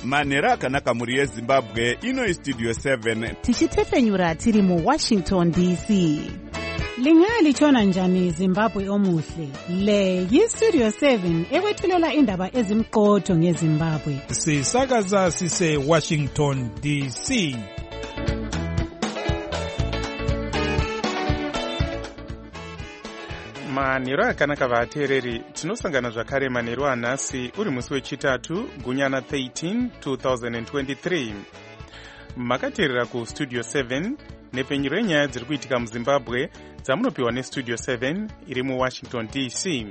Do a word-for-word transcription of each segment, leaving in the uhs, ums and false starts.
manhero akanaka mhuri yezimbabwe. Ino istudio seven tichitefenyura tiri muwashington D C. Lingalitshona njani Zimbabwe omuhle? Le yistudio seven ekwethulela indaba ezimqotho ngeZimbabwe. Sisakaza sise Washington D C. Manhero akanaka vateereri, tinosangana zvakare manhero anhasi uri musi wechitatu gunyana thirteen twenty twenty-three. Makateerera kustudio seven nepfenyuro yenyaya dziri kuitika muZimbabwe dzamunopiwa nestudio seven iri muWashington D C.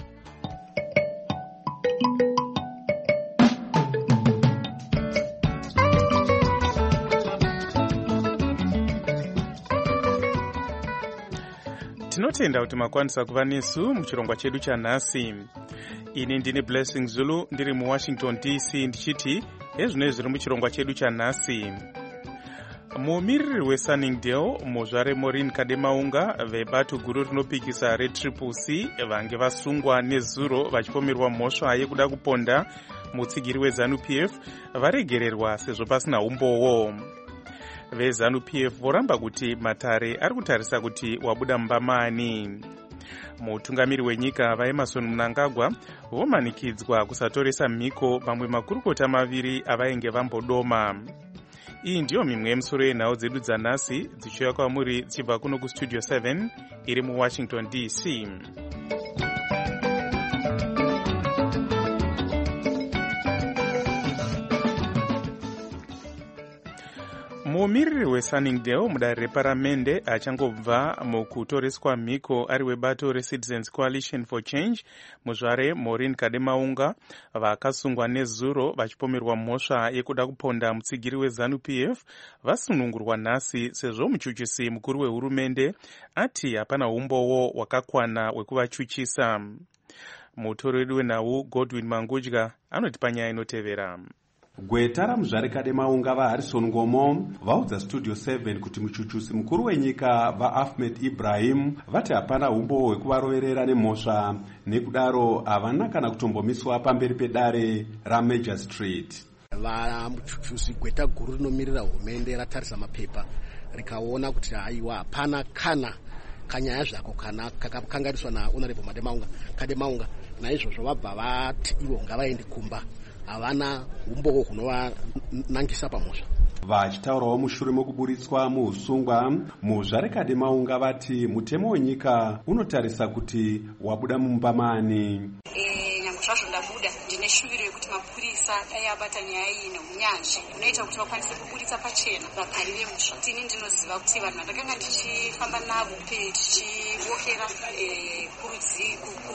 Tinotenda kuti makwanisa kuva nesu muchirongwa chedu chanhasi. Ini ndine Blessing Zulu ndiri muWashington D C ndichiti ezvino zviri muchirongwa chedu chanhasi. Mumiriri weSunningdale muzvare Maureen Kademaunga vebato guru rinopikisa reTriple C vange vasungwa nezuro vachipomerwa mhosva yekuda kuponda mutsigiri weZANU-P F varegererwa sezvo pasina umbowo. VeZANU-P F voramba kuti Matare ari kutarisa kuti wabuda mumbamani. Mutungamiri wenyika vaEmmerson Mnangagwa vomanikidzwa kusatoresa mhiko mamwe makurukota maviri avainge vambodoma. Iyi ndiyo mimwe yemisoro yenhau dzedu dzanhasi dzichiuya kwamuri dzichibva kuno kustudio seven iri muWashington D C. Mumiriri weSunningdale mudare reparamende achangobva mukutoreswa mhiko ari webato reCitizens Coalition for Change muzvare Maureen Kademaunga vakasungwa nezuro vachipomerwa mhosva yekuda kuponda mutsigiri weZANU-P F vasunungurwa nhasi sezvo muchuchisi mukuru wehurumende ati hapana umbowo wakakwana wekuvachuchisa. Mutori wedu wenhau Godwin Mangudya anoti panyaya inotevera. Gweta ramuzvare Kademaunga vaHarrison Ngomo vaudza studio seven kuti muchuchusi mukuru wenyika vaAhmed Ibrahim vati hapana umbowo hwekuvaroverera nemhosva, nekudaro havana kana kutombomiswa pamberi pedare raMajor Street. Vamuchuchusi gweta guru rinomirira hurumende ratarisa mapepa rikaona kuti haiwa hapana kana kanyaya zvako kana kakakanganiswa naHonorable Kademaunga Kademaunga naizvozvo vabva vati ivo ngavaende kumba, havana umbowo hunovanangisa pamhosva. Vachitaurawo mushure mokuburitswa muusungwa, muzvare Kademaunga vati mutemo wenyika unotarisa kuti wabuda mumbamani. Zvazvo ndabuda ndine shuviro yekuti mapurisa dai abata nyaya iyi neunyanzvi unoita kuti vakwanise kuburitsa pachena vagari vemusha. Tini ndinoziva kuti vanhu vandakanga ndichifamba navo tichivokera kurudzi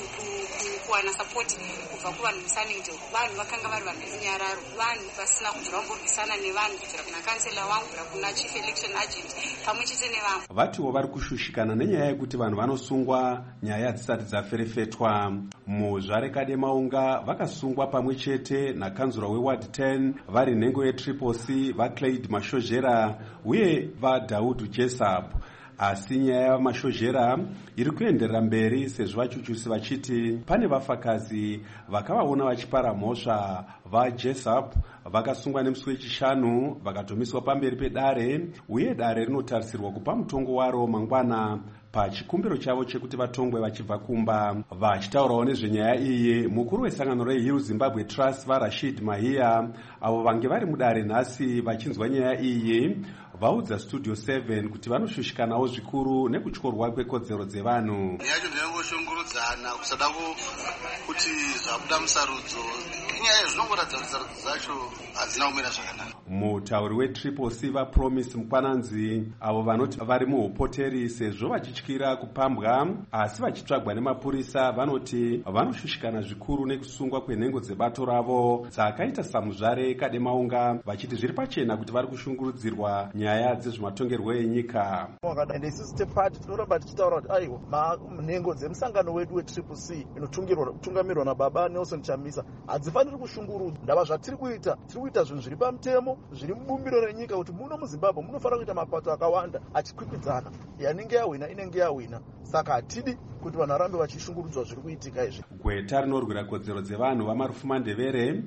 kuwana sapoti kubva kuvanhu muSunningdale, vanhu vakanga vari vanhu verunyararo, vanhu vasina kuti vamborwisana nevanhu kubvira kuna kansela wangu kubvira kuna chief election agent pamwe chete nevamwe. Vatiwo vari kushushikana nenyaya yekuti vanhu vanosungwa nyaya dzisati dzaferefetwa. Muzvare Kademaunga vakasungwa pamwe chete nakanzura weward ten vari nhengo yeTriple C vaClyde Mashozhera uye vaDaud Jessup. Asi nyaya yaMashozhera iri kuenderera mberi sezvo vachuchusi vachiti pane vafakazi vakavaona vachipara mhosva. VaJessup vakasungwa nemusi wechishanu vakatomiswa pamberi pedare uye dare rinotarisirwa kupa mutongo waro mangwana pachikumbiro chavo chekuti vatongwe vachibva kumba. Vachitaurawo nezvenyaya iyi, mukuru wesangano reHill Zimbabwe Trust vaRashid Mahia avo vange vari mudare nhasi vachinzwa nyaya iyi vaudza studio seven kuti vanoshushikanawo zvikuru nekutyorwa kwekodzero dzevanhu. Nyacho ndinongoshungurudzana kusada kuti zvabuda musarudzo inyaya zvinongoratidza kuti sarudzo dzacho hadzina kumira zvakanaka. Mutauri weTriple C vaPromise Mukwananzi avo vanoti vari muhopoteri sezvo vachityira kupambwa asi vachitsvagwa nemapurisa vanoti vanoshushikana zvikuru nekusungwa kwenhengo dzebato ravo dzakaita samuzvare Kademaunga vachiti zviri pachena kuti vari kushungurudzirwa nyaya dzezvematongerwo enyika. Ende isusu tepati tinoramba tichitaura kuti aiwa nhengo dzemusangano wedu weTriple C inotungamirwa nababa Nelson Chamisa hadzifaniri kushungurudzwa. Ndava zvatiri kuita, tiri kuita zvinhu zviri pamutemo zviri mubumbiro renyika kuti muno muZimbabwe munofanira kuita mapato akawanda achikwikwidzana, yanenge yahwina inenge yahwina, saka hatidi kuti vanhu varambe vachishungurudzwa zviri kuitika izvi. Gweta rinorwira kodzero dzevanhu vaMarufuma Ndebere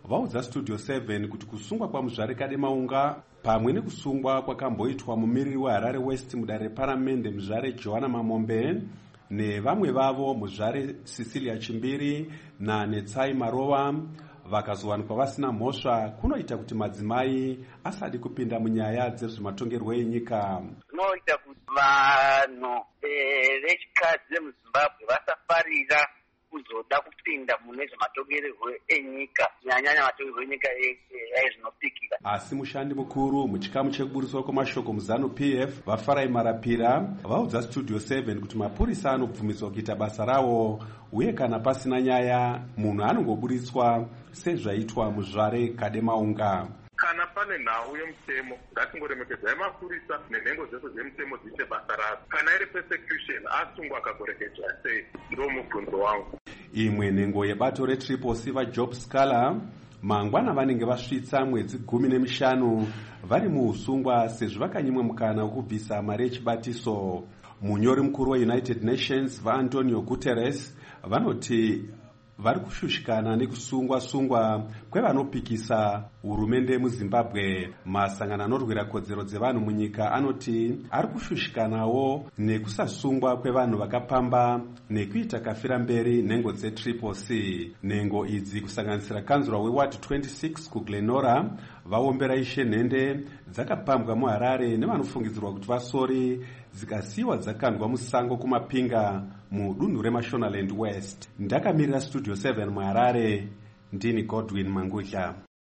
vaudza studio seven kuti kusungwa kwamuzvare kademaunga pamwe nekusungwa kwakamboitwa mumiriri weharare west mudare reparamende muzvare johanna mamombe nevamwe vavo muzvare cecilia chimbiri nanetsai marova vakazowanikwa vasina mhosva kunoita kuti madzimai asadi kupinda munyaya dzezvematongerwo enyika. Zvinoita kuti vanhu vechikadzi vemuzimbabwe vasafarira kuzoda kupinda mune zvematongerwo enyika kunyanyanya matongerwo enyika ezvinopikira. Asi mushandi mukuru muchikamu chekuburiswa kwamashoko muzanu P F vafarai marapira vaudza studio seven kuti mapurisa anobvumiswa kuita basa rawo uye kana pasina nyaya munhu anongoburitswa sezvaitwa muzvare kademaunga. Kana pane nhau yemutemo ngatingoremekedzai mapurisa nenhengo dzese dzemutemo dziite basa radzo. Kana iri persecution asungwa akagorekedzwa sei? Ndo mubvunzo wangu. Imwe nhengo yebato retriple C vajob Scala mangwana vanenge vasvitsa mwedzi gumi nemishanu vari muusungwa sezvo vakanyimwe mukana wekubvisa mari yechibatiso. Munyori mukuru weUnited Nations vaAntonio Guterres vanoti vari kushushikana nekusungwa sungwa kwevanopikisa hurumende muZimbabwe. Masangano anorwira kodzero dzevanhu munyika anoti ari kushushikanawo nekusasungwa kwevanhu vakapamba nekuita kafira mberi nhengo dzetriple C. Nhengo idzi kusanganisira kanzura weward twenty-six kuGlenora vaombera ishe nhende dzakapambwa muHarare nevanofungidzirwa kuti vasori dzikasiyiwa dzakandwa musango kumapinga mudunhu reMashonaland West. Ndakamirira studio seven muHarare, ndini Godwin Mangudla.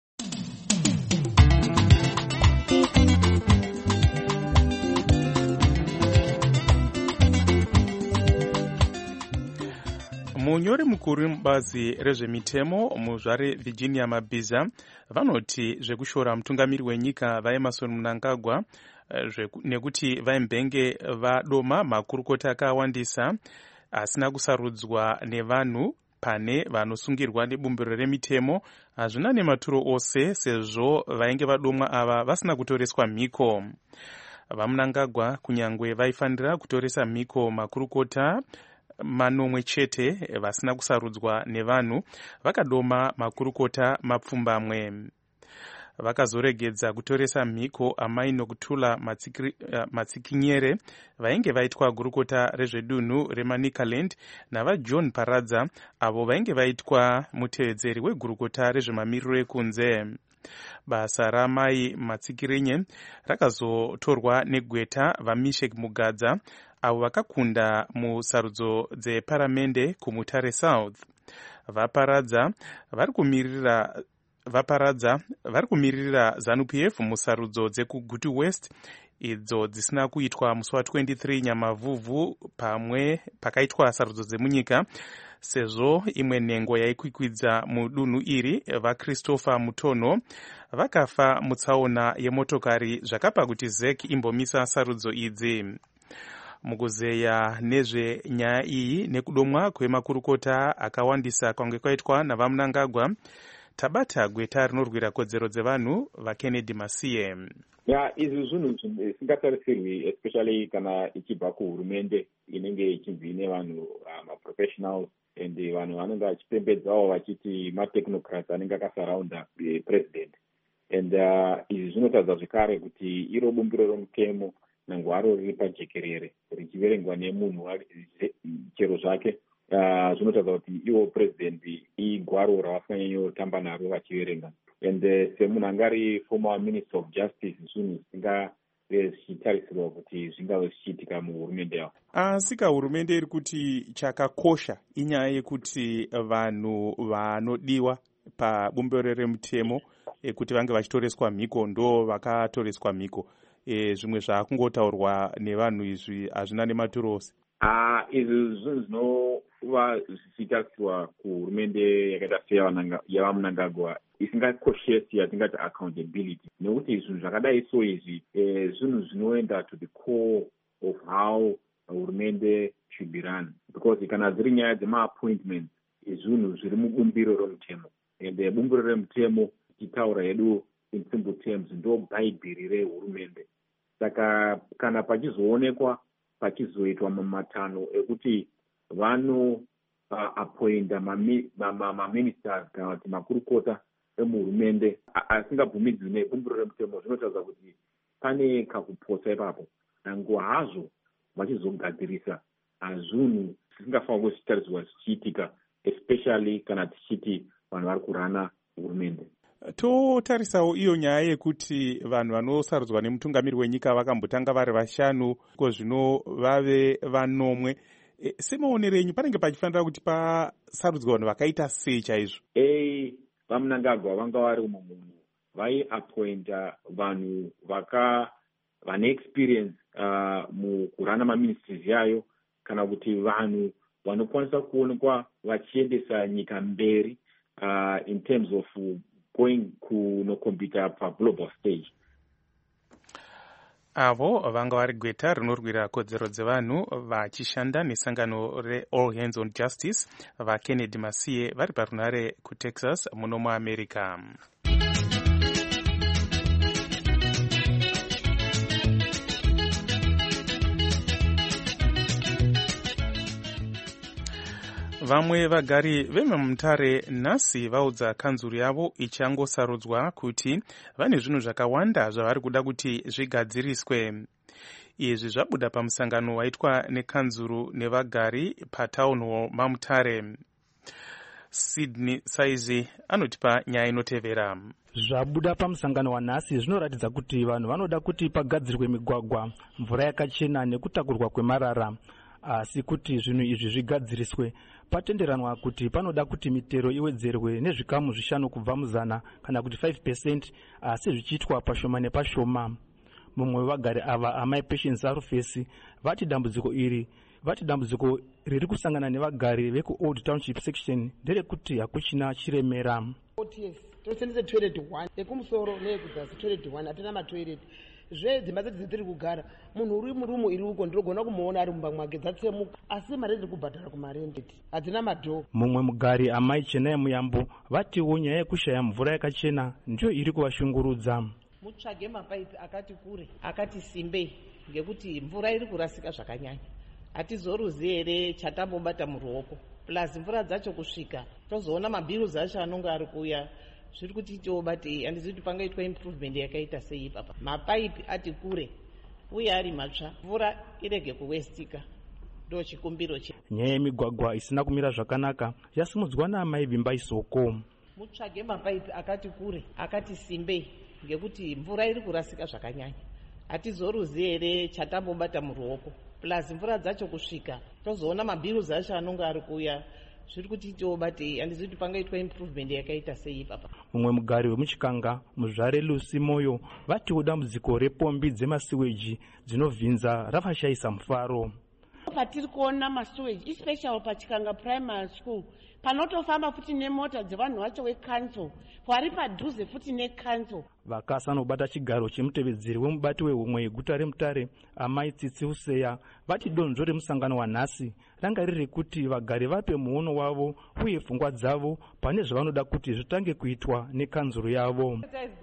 munyori mukuru mubazi rezvemitemo muzvare Virginia Mabhiza vanoti zvekushora mutungamiri wenyika vaEmmerson Mnangagwa nekuti vaembenge vadoma makurukota akawandisa asina kusarudzwa nevanhu pane vanosungirwa nebumbiro remitemo hazvina nematuro ose sezvo vainge vadomwa ava vasina kutoreswa mhiko. VaMnangagwa kunyangwe vaifanira kutoresa mhiko makurukota manomwe chete vasina kusarudzwa nevanhu vakadoma makurukota mapfumbamwe. Vakazoregedza kutoresa mhiko amai nokutula matsikinyere vainge vaitwa gurukota rezvedunhu reManicaland navaJohn Paradza avo vainge vaitwa mutevedzeri wegurukota rezvemamiriro ekunze. Basa ramai matsikirinye rakazotorwa negweta vaMishek Mugadza avo vakakunda musarudzo dzeparamende kuMutare South. Vaparadza vari kumirira vaparadza vari kumirira ZANU P F musarudzo dzekuGutu West idzo dzisina kuitwa musi wa23 Nyamavhuvhu pamwe pakaitwa sarudzo dzemunyika sezvo imwe nhengo yaikwikwidza mudunhu iri vaChristopher Mutono vakafa mutsaona yemotokari zvakapa kuti Z E C imbomisa sarudzo idzi. Mukuzeya nezvenyaya iyi nekudomwa kwemakurukota akawandisa kwange kwaitwa navaMnangagwa tabata gweta rinorwira kodzero dzevanhu vaKennedy Masiye. Ya izvi zvinhu zvisingatarisirwi especially kana ichibva kuhurumende inenge ichinzi ine vanhu maprofessionals and vanhu vanenge vachipembedzawo vachiti matechnocrats anenge akasaraunda president and uh, izvi zvinotaridza zvekare kuti iro bumbiro romutemo nangwaro riri pajekerere richiverengwa nemunhu chero zvake uh, zvinotaridza kuti iwo president igwaro ravasanyanyotamba naro vachiverenga and uh, semunhu angari former minister of justice zvinhu zvisinga zvichitarisirwa kuti zvingave zvichiitika muhurumende yavo. Asi hurumende iri kuti chakakosha inyaya yekuti vanhu vanodiwa pabumbiro remutemo e, kuti vange vachitoreswa mhiko ndo vakatoreswa mhiko. E, zvimwe zvakungotaurwa nevanhu izvi hazvina nematuro ose. Ah, izvi zvinhu zvinova zvichitarisirwa kuhurumende yakaita seyaMnangagwa isingakoshesi yatingati accountability nekuti zvinhu zvakadai so izvi eh, zvinhu zvinoenda to the core of how hurumende should be run because kana dziri nyaya dzemaappointments zvinhu zviri mubumbiro remutemo and bumbiro remutemo tichitaura hedu in simple terms ndo bhaibheri rehurumende. Saka kana pachizoonekwa pachizoitwa mamatano ekuti vano uh, appointa maministers kana kuti makurukota emuhurumende asingabvumidzwi nebumbiro remutemo zvinotaridza kuti pane kakuposa ipapo nanguva hazvo vachizogadzirisa zvinhu zvisingafanira kuzvitaridzwa zvichiitika, especially kana tichiti vanhu vari kurana hurumende. Totarisawo iyo nyaya yekuti vanhu vanosarudzwa nemutungamiri wenyika vakambotanga vari vashanu ko zvino vave vanomwe. E, semaonero enyu panenge pachifanira kuti pasarudzwa vanhu vakaita sei chaizvo? Ei, vamunangagwa vanga vari umwe munhu vaiappointa vanhu vaka vane experience uh, mukurana maministries yayo kana kuti vanhu vanokwanisa kuonekwa vachiendesa nyika mberi uh, in terms of going kunokombita paglobal stage. Avo vanga vari gweta rinorwira kodzero dzevanhu vachishanda nesangano reAll Hands on Justice vaKennedy Masiye vari parunare kuTexas muno muAmerica. Vamwe vagari vemamutare nhasi vaudza kanzuru yavo ichangosarudzwa kuti vane zvinhu zvakawanda zvavari kuda kuti zvigadziriswe. Izvi zvabuda pamusangano waitwa nekanzuru nevagari patown hall mamutare. Sydney Saizi anotipa nyaya inotevera. Zvabuda pamusangano wanhasi zvinoratidza kuti vanhu vanoda kuti pagadzirwe migwagwa, mvura yakachena nekutakurwa kwemarara. Asi kuti zvinhu izvi zvigadziriswe patenderanwa kuti panoda kuti mitero iwedzerwe nezvikamu zvishanu kubva muzana kana kuti five percent, asi zvichiitwa pashoma nepashoma. Mumwe wevagari ava amai Patience Arufesi vati dambudziko iri vati dambudziko riri kusangana nevagari veku Old Township section nderekuti hakuchina chiremera. Tosendese toilet one ekumusoro neyekudzasi toilet one hatina matoilet zvedzimba dzedu dzatiri kugara munhu uri murumu iri uko ndirogona kumuona ari mumba mwake dzatsemuka asi mari dziri kubhadhara kumarende hadzina madhoo. Mumwe mugari amai Chenai Muyambo vatiwo nyaya yekushaya mvura yakachena ndiyo iri kuvashungurudza. Mutsvage mapaipi akati kure akati simbe ngekuti mvura iri kurasika zvakanyanya. Hatizoruzi here chatambobata muruoko plus mvura dzacho kusvika tozoona mabhiruzi acho anonga ari kuuya zviri kuti tobate handizivi kuti pangaitwa improvement yakaita sei papa. Mapaipi ati kure uye ari matsva mvura irege kuwestika ndo chikumbiro che. Nyaya yemigwagwa isina kumira zvakanaka yasimudzwa naamai Vimba Isoko. Mutsvage mapaipi akati kure akati simbe ngekuti mvura iri kurasika zvakanyanya. Hatizoruzi here chatambobata muruoko plus mvura dzacho kusvika tozoona mabhiruzi acho anonga ari kuuya zviri kuti tobate handizivi kuti pangaitwa improvement yakaita sei papa. Mumwe mugari wemuchikanga muzvare Lucy Moyo vatiwo dambudziko repombi dzemasiweji dzinovhinza rafashayisa mufaro. Patiri kuona masiweji especially pachikanga primary school panotofamba futi nemota dzevanhu vacho weCouncil vari padhuze futi neCouncil. Vakasanobata chigaro chemutevedzeri wemubati wehumwe yeguta reMutare amai Tsitsi Useya vati donzvo remusangano wanhasi ranga riri rekuti vagari vape muono wavo uye pfungwa dzavo pane zvavanoda kuti zvitange kuitwa nekanzuru yavo.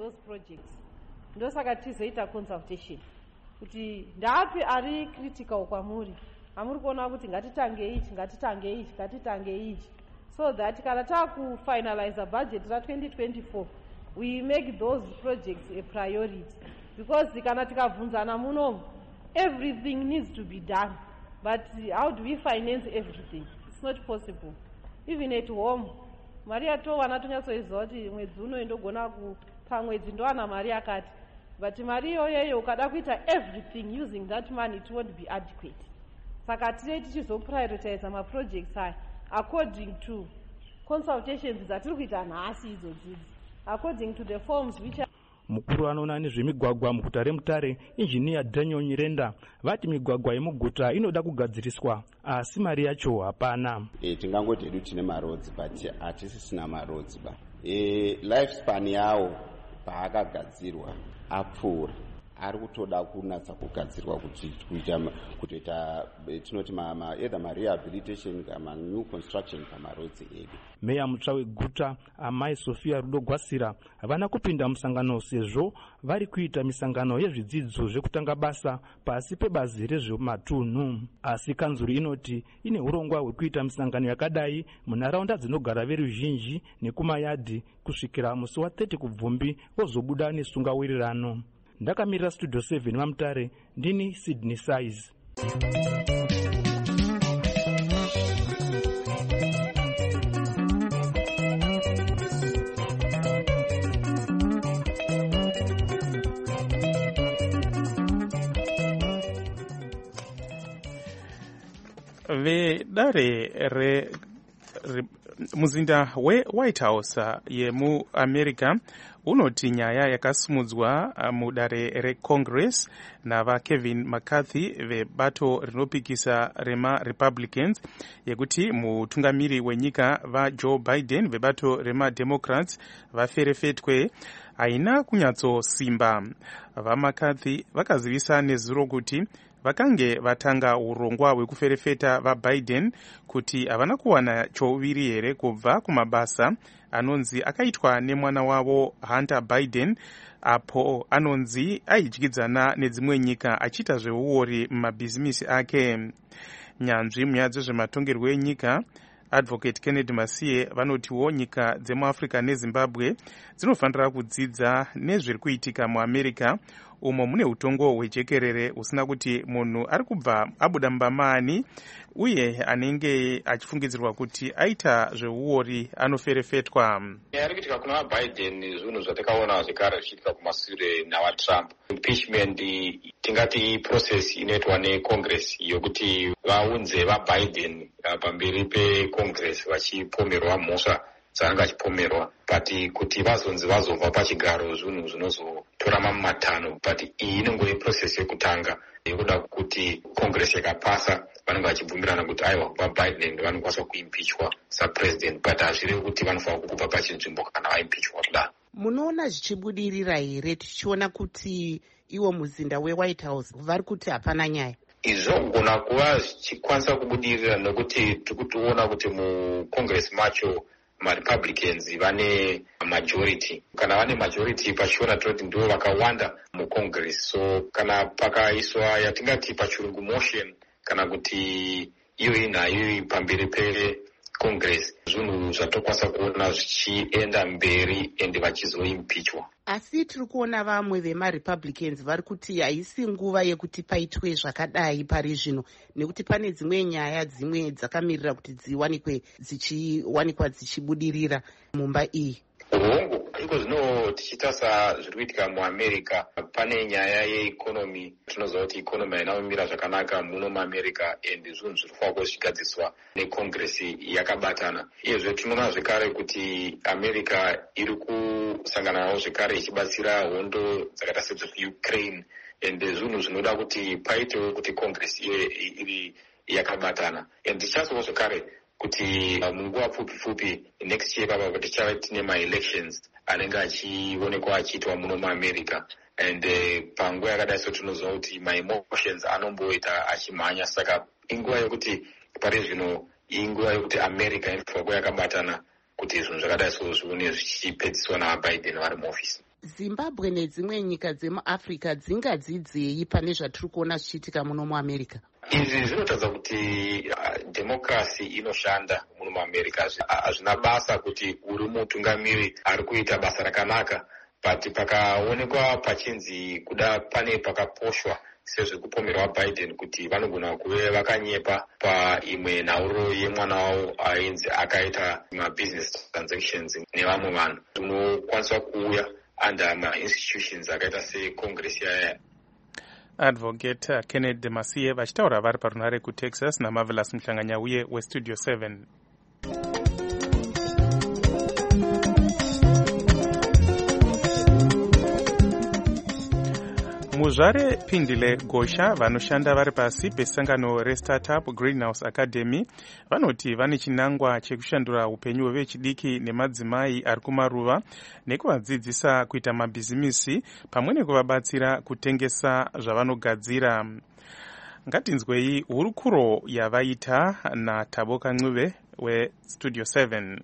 Ndosaka tizoita consultation kuti ndapi ari critical kwamuri, hamuri kuona kuti ngatitange ichi ngatitange ichi ngatitange ichi so that kana takufinalize budget ra twenty twenty-four we make those projects a priority, because kana tikabvunzana muno everything needs to be done, but how do we finance everything? It's not possible. Even at home mari yatowana tonyatsoiziva kuti mwedzi uno indogona kupa mwedzi ndowana mari yakati, but mari iyoyeyo ukada kuita everything using that money it won't be adequate. Saka tine tichizoprioritize maprojects aya according to consultations dzatiri kuita nhasi idzodzidzi, according to the forms which are... Mukuru anoona nezvemigwagwa muguta reMutare injiniya Daniel Nyirenda vati migwagwa yemuguta inoda kugadziriswa asi mari yacho hapana. E, tingangoti hedu tine marodzi but hatisisina marodzi ba. E, lifespan yawo paakagadzirwa apfuura ari kutoda kunatsa kugadzirwa kutoita tinoti either marehabilitation kana new construction pamarodzi edu. Meya mutsva weguta amai Sofia Rudo Gwasira havana kupinda musangano sezvo vari kuita misangano yezvidzidzo zvekutanga basa pasi pebazi rezvematunhu. Asi kanzuru inoti ine urongwa hwekuita misangano yakadai munharaunda dzinogara veruzhinji nekumayadhi kusvikira musi wa30 kubvumbi vozobuda nesungawirirano. Ndakamirira Studio seven Mamutare, ndini Sydney Size. vedare re, re muzinda weWhite House yemuAmerica unoti nyaya yakasimudzwa mudare reCongress navaKevin McCarthy vebato rinopikisa remaRepublicans yekuti mutungamiri wenyika vaJoe Biden vebato remaDemocrats vaferefetwe haina kunyatsosimba. VaMcCarthy vakazivisa nezuro kuti vakange vatanga urongwa hwekuferefeta vaBiden kuti havana kuwana chouviri here kubva kumabasa anonzi akaitwa nemwana wavo Hunter Biden, apo anonzi aidyidzana nedzimwe nyika achiita zveuori mumabhizimisi ake. Nyanzvi munyaya dzezvematongerwo enyika Advocate Kennedy Masiye vanotiwo nyika dzemuAfrica neZimbabwe dzinofanira kudzidza nezviri kuitika muAmerica umo mune utongo hwejekerere usina kuti munhu ari kubva abuda mubamani uye anenge achifungidzirwa kuti aita zveuori anoferefetwa. Ari kuitika kuna Biden zvinhu zvatakaona zvekare zvichiitika kumashure navaTrump. Impeachment tingati process inoitwa neCongress yokuti vaunze vaBiden pamberi peCongress vachipomerwa mhosva dzaanga achipomerwa, but kuti vazonzi vazobva pachigaro zvinhu zvinozotora mamatano, but iyi inenge iri process yekutanga yekuda kuti Congress yakapasa vanenge vachibvumirana kuti aiwa vaBiden vanokwanisa kuimpichwa sapresident, but hazvirevi kuti vanofanira kubva pachinzvimbo kana vaimpichwa kudaro. Munoona zvichibudirira here tichiona kuti iwo muzinda weWhite House vari kuti hapana nyaya? Izvogona kuva zvichikwanisa kubudirira nekuti tirikutoona kuti muCongress macho maRepublicans vane majority. Kana vane majority pachiona toti ndivo vakawanda muCongress, so kana pakaiswa yatingati pachirungu motion kana kuti iyo inayo pamberi peCongress zvinhu zvatokwanisa kuona zvichienda mberi ende vachizoimpichwa. Asi tiri kuona vamwe vemaRepublicans vari kuti haisi nguva yekuti paitwe zvakadai pari zvino, nekuti pane dzimwe nyaya dzimwe dzakamirira kuti dziwanikwe dzichiwanikwa dzichibudirira mumba iyi. Urongwa iko zvino tichitasa zviri kuitika muAmerica, pane nyaya yeikonomi. Tinoziva kuti ikonomi haina kumira zvakanaka muno muAmerica ende zvinhu zviri kufanira zvigadziswa neCongress yakabatana. Iyezve tinoona zvekare kuti America iri kusangana nawo zvekare ichibatsira hondo dzakaita sedzeUkraine ende zvinhu zvinoda kuti paitewo kuti Congress iri yakabatana. Ende tichaziva zvekare kuti munguva pfupi pfupi next year papa tichava tine ma-elections anenge achionekwa achiitwa muno muAmerica, and panguva yakadai so tinoziva kuti ma-emotions anomboita achimhanya. Saka inguva yekuti pari zvino inguva yekuti America inofanira kuva yakabatana kuti zvinhu zvakadai so zvione zvichipedziswa navaBiden vari muofisi. Zimbabwe nedzimwe nyika dzemuAfrica dzingadzidzei pane zvatiri kuona zvichiitika muno muAmerica? Izvi zvinotadza kuti uh, demokrasi inoshanda muno muAmerica. Hazvina basa kuti uri mutungamiri ari kuita basa rakanaka, but pakaonekwa pachinzi kuda pane pakaposhwa sezvekupomerwa Biden kuti vanogona kuve vakanyepa paimwe nhauro yemwana wavo ainzi akaita ma-business transactions nevamwe vanhu, unokwanisa kuuya under ma-institutions akaita seCongress yaya. Advocate Kennedy Masiye vachitaura vari parunare kuTexas naMarvelous Mhlanganya uye weStudio seven. muzvare Pindile Gosha vanoshanda vari pasi pesangano reStartup Greenhouse Academy vanoti vane chinangwa chekushandura upenyu hwevechidiki nemadzimai ari kumaruva nekuvadzidzisa kuita mabhizimisi pamwe nekuvabatsira kutengesa zvavanogadzira. Ngatinzwei hurukuro yavaita naThabo Kancube weStudio seven.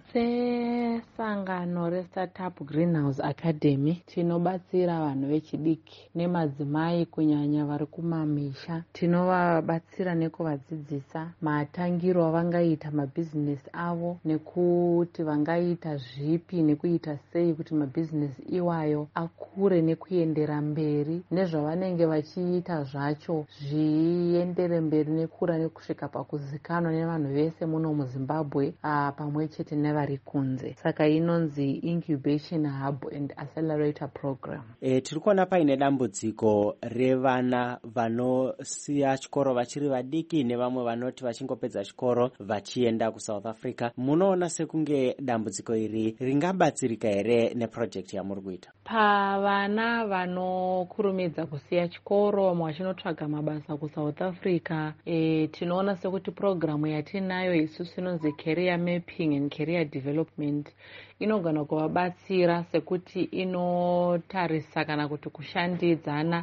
Sesangano reStartup Greenhouse Academy tinobatsira vanhu vechidiki nemadzimai kunyanya vari kumamisha. Tinovabatsira nekuvadzidzisa matangiro avangaita mabhizinesi avo nekuti vangaita zvipi nekuita sei kuti mabhizinesi iwayo akure nekuendera mberi nezvavanenge vachiita zvacho zviendere mberi nekura nekusvika pakuzikanwa nevanhu vese muno muZimbabwe uh, pamwe chete nevari kunze. Saka inonzi Incubation Hub and Accelerator Program. E, tiri kuona paine dambudziko revana vanosiya chikoro vachiri vadiki nevamwe vanoti vachingopedza chikoro vachienda kuSouth Africa. Munoona sekunge dambudziko iri ringabatsirika here neproject yamuri kuita? Pavana vanokurumidza kusiya chikoro vamwe vachinotsvaga mabasa kuSouth Africa, e, tinoona sekuti programu yatinayo isusu inonzi Career Mapping and Career Development inogona kuvabatsira sekuti inotarisa kana kuti kushandidzana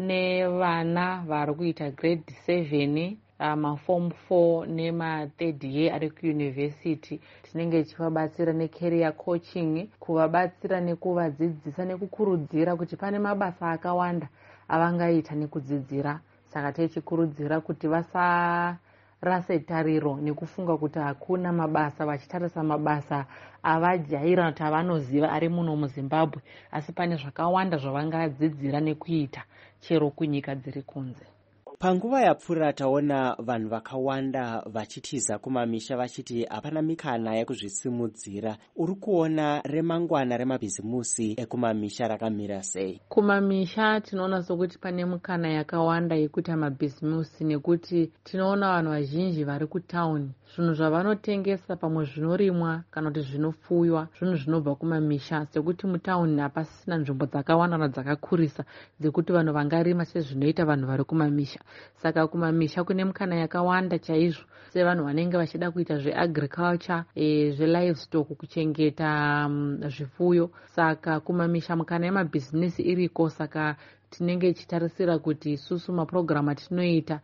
nevana vari kuita grade seven maform four nemathird year ari kuyunivhesiti. Tinenge tichivabatsira necareer coaching, kuvabatsira nekuvadzidzisa nekukurudzira kuti pane mabasa akawanda avangaita nekudzidzira. Saka tichikurudzira kuti vasa rase tariro nekufunga kuti hakuna mabasa, vachitarisa mabasa avajaira kuti avanoziva ari muno muZimbabwe, asi pane zvakawanda zvavangadzidzira nekuita chero kunyika dziri kunze. Panguva yapfuura taona vanhu vakawanda vachitiza kumamisha vachiti hapana mikana yekuzvisimudzira. Uri kuona remangwana remabhizimusi ekumamisha rakamira sei? Kumamisha tinoona sokuti pane mikana yakawanda yekuita mabhizimusi nekuti tinoona vanhu vazhinji vari kutauni zvinhu zvavanotengesa pamwe zvinorimwa kana kuti zvinopfuywa zvinhu zvinobva kumamisha, sekuti mutauni hapasina nzvimbo dzakawanda nadzakakurisa dzekuti vanhu vangarima sezvinoita vanhu vari kumamisha. Saka kumamisha kune mukana yakawanda chaizvo sevanhu vanenge vachida kuita zveagriculture, e, zvelivestock, kuchengeta um, zvifuyo. Saka kumamisha mukana yemabhizinesi iriko. Saka tinenge ichitarisira kuti isusu maprogramu atinoita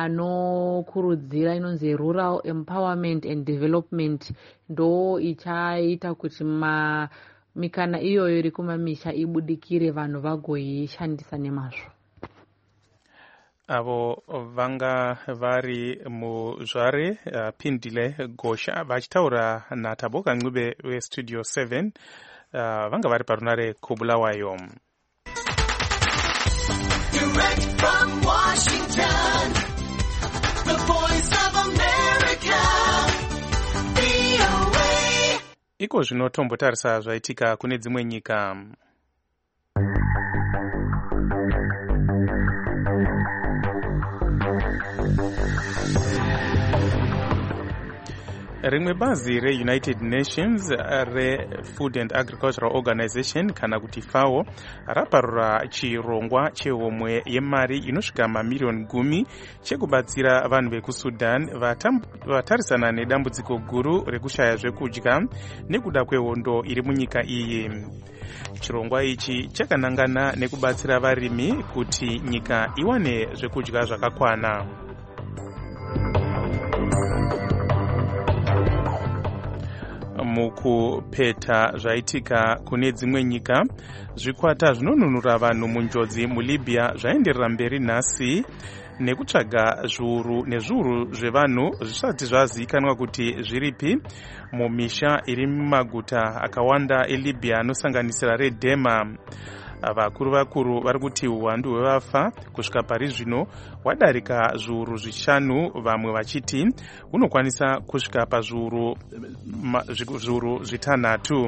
anokurudzira inonzi Rural Empowerment and Development ndo ichaita kuti ma mikana iyoyo iri kumamisha ibudikire vanhu vagoishandisa nemazvo. Avo vanga vari muzvare uh, Pindile Gosha vachitaura naThabo Kancube weStudio seven, uh, vanga vari parunare Kobulawayo. Direct from Washington, the voice of America, V O A. Iko zvino tombotarisa zvaitika kune dzimwe nyika. Rimwe bazi reUnited Nations reFood and Agricultural Organization kana kuti F A O raparura chirongwa chehomwe yemari inosvika mamiliyoni gumi chekubatsira vanhu vekuSudan vatarisana nedambudziko guru rekushaya zvekudya nekuda kwehondo iri munyika iyi. Chirongwa ichi chakanangana nekubatsira varimi kuti nyika iwane zvekudya zvakakwana. Mukupeta zvaitika kune dzimwe nyika, zvikwata zvinonunura vanhu munjodzi muLibya zvaenderera mberi nhasi nekutsvaga zviuru nezviuru zvevanhu zvisati zvazivikanwa kuti zviripi mumisha iri mumaguta akawanda eLibya anosanganisira reDema. Vakuru vakuru vari kuti uwandu hwevafa kusvika pari zvino hwadarika zviuru zvishanu, vamwe vachiti hunokwanisa kusvika pazviuru zviuru zvitanhatu.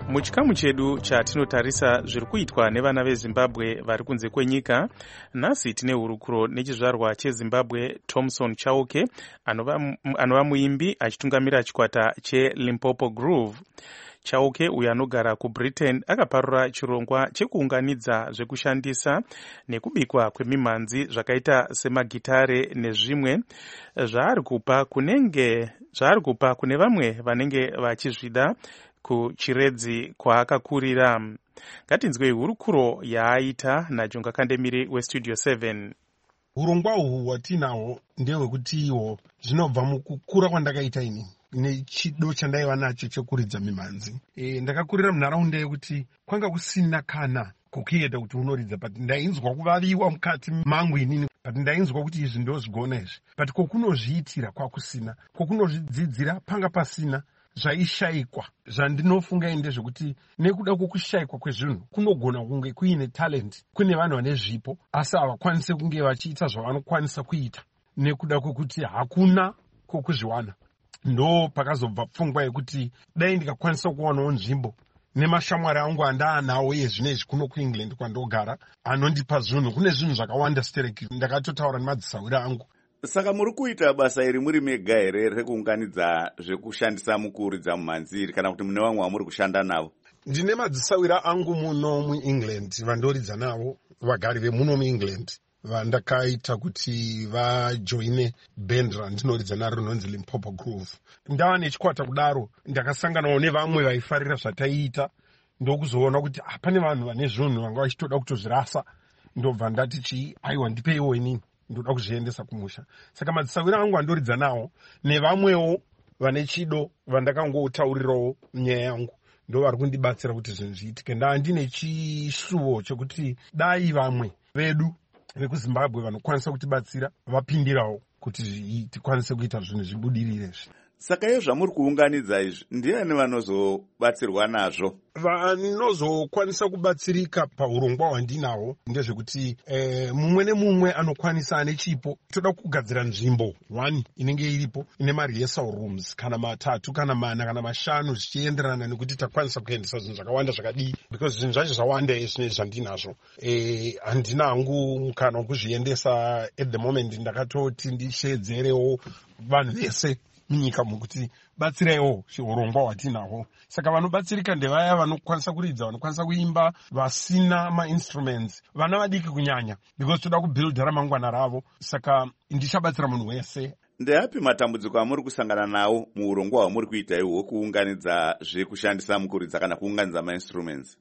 muchikamu chedu chatinotarisa zviri kuitwa nevana vezimbabwe vari kunze kwenyika, nhasi tine hurukuro nechizvarwa chezimbabwe Thomson Chauke anova, anova muimbi achitungamira chikwata cheLimpopo Groove. Chauke uyo anogara kuBritain akaparura chirongwa chekuunganidza zvekushandisa nekubikwa kwemimhanzi zvakaita semagitare nezvimwe zvaari kupa kunenge zvaari kupa kune vamwe vanenge vachizvida kuchiredzi kwaakakurira. Ngatinzwei hurukuro yaaita naJonga Kandemiri weStudio seven. Urongwa uhu watinahwo ndehwekuti iwo zvinobva mukukura kwandakaita ini nechido chandaiva nacho chekuridza mimhanzi. E, ndakakurira munharaunda yekuti kwanga kusina kana kokuenda kuti unoridza, but ndainzwa kuvaviwa mukati mangu inini, but ndainzwa kuti izvi ndozvigona izvi, but kokunozviitira kwakusina, kokunozvidzidzira panga pasina. Zvaishayikwa zvandinofunga ndezvekuti nekuda kwokushayikwa kwezvinhu kunogona kunge kuine talent, kune vanhu vane zvipo asi havakwanisi kunge vachiita zvavanokwanisa kuita nekuda kwokuti hakuna kwokuzviwana. Ndo pakazobva pfungwa yekuti dai ndikakwanisa kuwanawo nzvimbo nemashamwari angu andaanawo ezvinezvi kuno kuEngland kwandogara anondipa zvinhu. Kune zvinhu zvakawanda stereki, ndakatotaura nemadzisawira angu. Saka muri kuita basa iri muri mega here rekuunganidza zvekushandisa mukuridza mumhanzi kana kuti mune vamwe vamuri kushanda navo? Ndine madzisawira angu muno muEngland vandoridza navo, vagari vemuno muEngland vandakaita kuti vajoine band randinoridza naro rinonzi Limpopo Groove. Ndava nechikwata kudaro ndakasanganawo nevamwe vaifarira zvataiita, ndokuzoona kuti pane vanhu vane zvinhu vanga vachitoda kutozvirasa, ndobva ndati chii, aiwa ndipeiwo inini ndoda kuzviendesa kumusha. Saka madzisawira angu andoridza nawo nevamwewo vane chido vandakangotaurirawo nyaya yangu ndo vari kundibatsira kuti zvinhu zviitike. Ndaa ndine chishuwo chekuti dai vamwe vedu vekuZimbabwe vanokwanisa kutibatsira vapindirawo kuti tikwanise kuita zvinhu zvibudirire. Saka iyo zvamuri kuunganidza izvi ndiani vanozobatsirwa nazvo? Vanozokwanisa kubatsirika paurongwa hwandinawo ndezvekuti eh, mumwe nemumwe anokwanisa ane chipo. Toda kugadzira nzvimbo one inenge iripo ine marehearsal rooms kana matatu kana mana kana mashanu zvichienderana nekuti takwanisa kuendesa zvinhu zvakawanda zvakadii, because zvinhu zvacho zvawanda ezvinezvi zvandinazvo. Eh, handina hangu mukana wokuzviendesa at the moment. Ndakatoti ndishedzerewo vanhu vese munyika mukuti batsireiwo chiurongwa hwatinahwo. Saka vanobatsirika ndevaya vanokwanisa kuridza, vanokwanisa kuimba, vasina mainstruments, vana vadiki kunyanya, because toda kubuilda ramangwana ravo. Saka ndichabatsira munhu wese. Ndeapi matambudziko amuri kusangana nawo muurongwa hwamuri kuita ihwo kuunganidza zvekushandisa mukuridza kana kuunganidza mainstruments?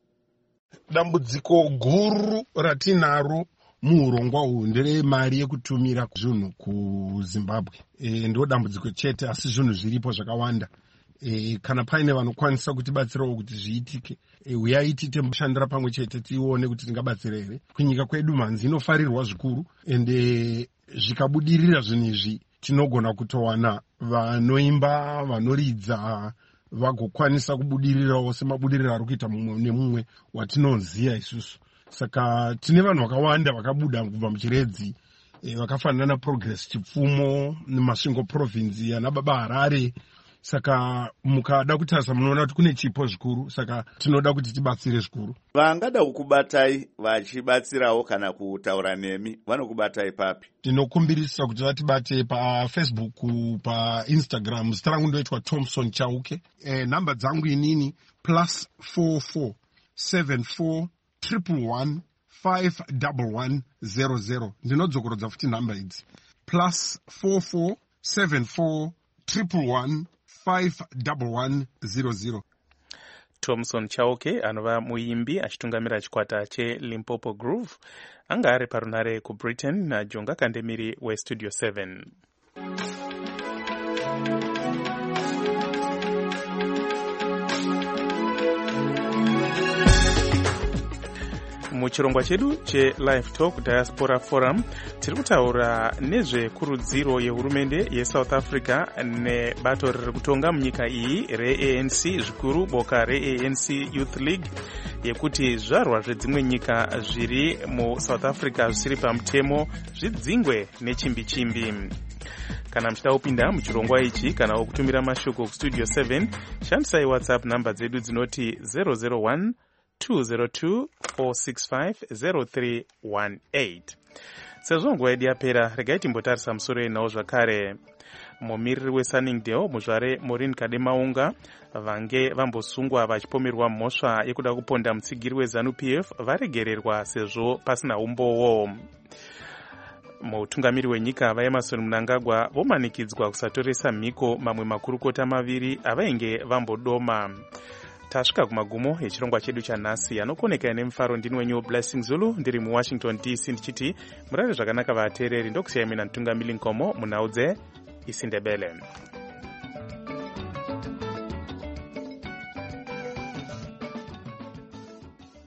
Dambudziko guru ratinaro muurongwa uhu ndere mari yekutumira zvinhu kuZimbabwe. E, ndo dambudziko chete, asi zvinhu zviripo zvakawanda. E, kana paine vanokwanisa kutibatsirawo kuti zviitike, e, uyai tiite mushandira pamwe chete tione kuti tingabatsira here. Kunyika kwedu mhanzi inofarirwa zvikuru, ende zvikabudirira zvinhu izvi tinogona kutowana vanoimba, vanoridza, vagokwanisa kubudirirawo semabudiriro ari kuita mumwe nemumwe watinoziya isusu. Saka tine vanhu vakawanda vakabuda kubva muchiredzi, e, vakafanana na Progress Chipfumo nemasvingo province yana baba Harare. Saka mukada kutarisa munoona kuti kune chipo zvikuru, saka tinoda kuti tibatsire zvikuru. Vangada kukubatai vachibatsirawo kana kutaura nemi vanokubatai papi? Tinokumbirisa kuti vatibate paFacebook, paInstagram. Zita rangu ndoitwa Thomson Chauke. E, namba dzangu inini plus four four seven four triple one five one one zero zero. Ndinodzokorodza futi namba idzi plus four four seven four triple one five one one zero zero. Thomson Chauke anova muimbi achitungamira chikwata cheLimpopo Groove anga ari parunare kuBritain naJonga Kandemiri weStudio seven. Muchirongwa chedu cheLive Talk Diaspora Forum tiri kutaura nezvekurudziro yehurumende yeSouth Africa nebato riri kutonga munyika iyi reA N C, zvikuru boka reA N C Youth League, yekuti zvarwa zvedzimwe nyika zviri muSouth Africa zvisiri pamutemo zvidzingwe nechimbi chimbi. kana muchida kupinda muchirongwa ichi kana kutumira mashoko kustudio seven shandisai whatsapp namba dzedu dzinoti zero zero one two zero two four six five zero three one eight. Sezvo nguva yedu yapera, regai timbotarisa musoro enawo zvakare. Mumiriri weSunningdale muzvare Maureen Kademaunga vange vambosungwa vachipomerwa mhosva yekuda kuponda mutsigiri weZANU-P F varegererwa sezvo pasina umbowo. Mutungamiri wenyika vaEmerson Mnangagwa vomanikidzwa kusatoresa mhiko mamwe makurukota maviri avainge vambodoma. Tasvika kumagumo echirongwa chedu chanhasi anokoneka nemufaro ndini wenyu Blessing Zulu ndiri muWashington D C ndichiti murare zvakanaka vateereri ndokusiyai mina Mtungamiri Nkomo munhau dzeIsindebele.